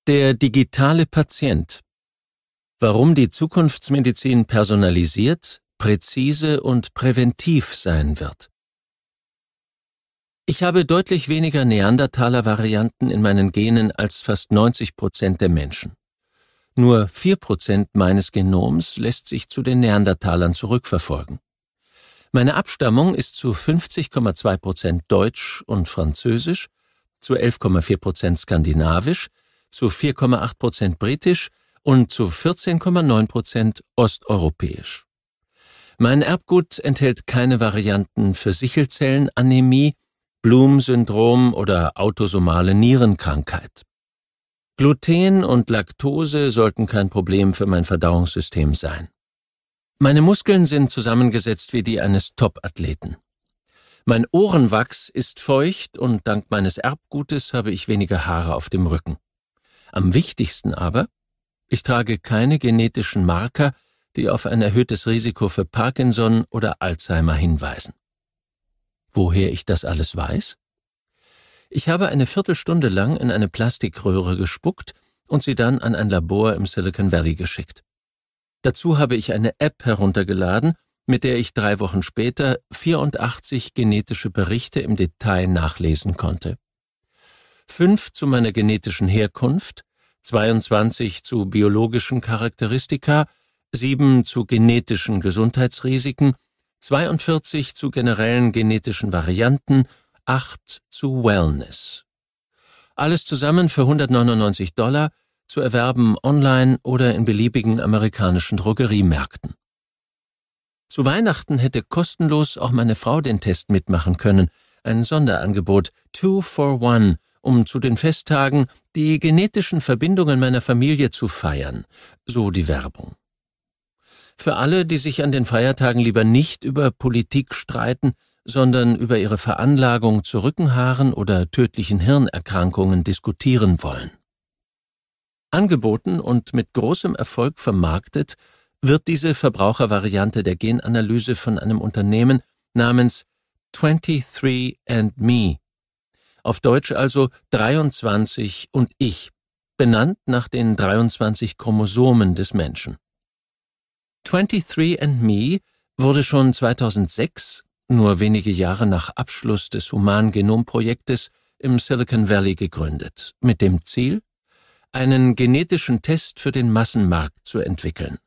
Der digitale Patient. Warum die Zukunftsmedizin personalisiert, präzise und präventiv sein wird. Ich habe deutlich weniger Neandertaler-Varianten in meinen Genen als fast 90% der Menschen. Nur 4% meines Genoms lässt sich zu den Neandertalern zurückverfolgen. Meine Abstammung ist zu 50,2% deutsch und französisch, zu 11,4% skandinavisch, zu 4,8% britisch und zu 14,9% osteuropäisch. Mein Erbgut enthält keine Varianten für Sichelzellenanämie, Bloom-Syndrom oder autosomale Nierenkrankheit. Gluten und Laktose sollten kein Problem für mein Verdauungssystem sein. Meine Muskeln sind zusammengesetzt wie die eines Top-Athleten. Mein Ohrenwachs ist feucht und dank meines Erbgutes habe ich weniger Haare auf dem Rücken. Am wichtigsten aber, ich trage keine genetischen Marker, die auf ein erhöhtes Risiko für Parkinson oder Alzheimer hinweisen. Woher ich das alles weiß? Ich habe eine Viertelstunde lang in eine Plastikröhre gespuckt und sie dann an ein Labor im Silicon Valley geschickt. Dazu habe ich eine App heruntergeladen, mit der ich 3 Wochen später 84 genetische Berichte im Detail nachlesen konnte. 5 zu meiner genetischen Herkunft, 22 zu biologischen Charakteristika, 7 zu genetischen Gesundheitsrisiken, 42 zu generellen genetischen Varianten, 8 zu Wellness. Alles zusammen für $199 zu erwerben online oder in beliebigen amerikanischen Drogeriemärkten. Zu Weihnachten hätte kostenlos auch meine Frau den Test mitmachen können, ein Sonderangebot 2 for 1, um zu den Festtagen die genetischen Verbindungen meiner Familie zu feiern, so die Werbung. Für alle, die sich an den Feiertagen lieber nicht über Politik streiten, sondern über ihre Veranlagung zu Rückenhaaren oder tödlichen Hirnerkrankungen diskutieren wollen. Angeboten und mit großem Erfolg vermarktet wird diese Verbrauchervariante der Genanalyse von einem Unternehmen namens 23andMe, auf Deutsch also 23 und ich, benannt nach den 23 Chromosomen des Menschen. 23andMe wurde schon 2006, nur wenige Jahre nach Abschluss des Humangenomprojektes, im Silicon Valley gegründet, mit dem Ziel, einen genetischen Test für den Massenmarkt zu entwickeln.